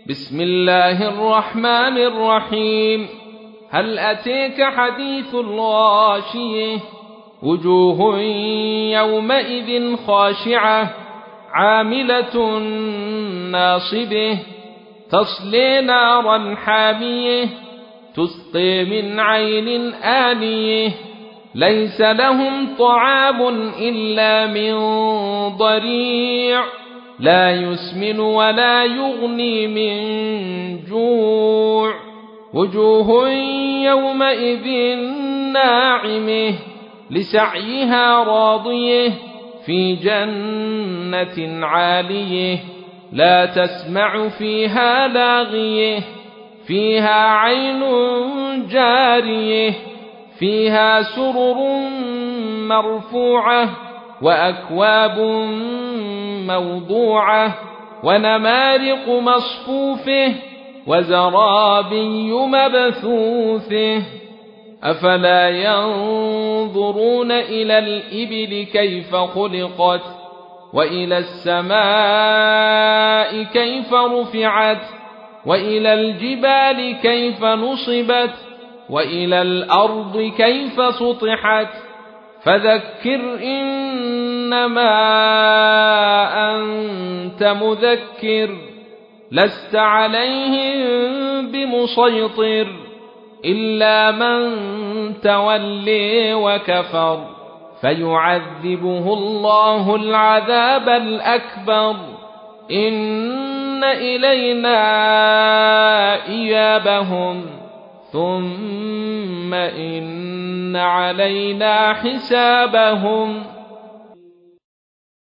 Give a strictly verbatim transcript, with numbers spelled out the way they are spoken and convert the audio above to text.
بسم الله الرحمن الرحيم. هل أتيك حديث الغاشية؟ وجوه يومئذ خاشعة عاملة ناصبة تصلي نارا حامية تسقي من عين آنية ليس لهم طعام إلا من ضريع لا يسمن ولا يغني من جوع. وجوه يومئذ ناعمة لسعيها راضية في جنة عالية لا تسمع فيها لاغية فيها عين جارية فيها سرر مرفوعة وأكواب موضوعة ونمارق مصفوفة وزرابي مبثوثة. أفلا ينظرون إلى الإبل كيف خلقت وإلى السماء كيف رفعت وإلى الجبال كيف نصبت وإلى الأرض كيف سطحت. فذكر إنما أنت مذكر لست عليهم بمسيطر إلا من تولي وكفر فيعذبه الله العذاب الأكبر. إن إلينا إيابهم ثم إن علينا حسابهم.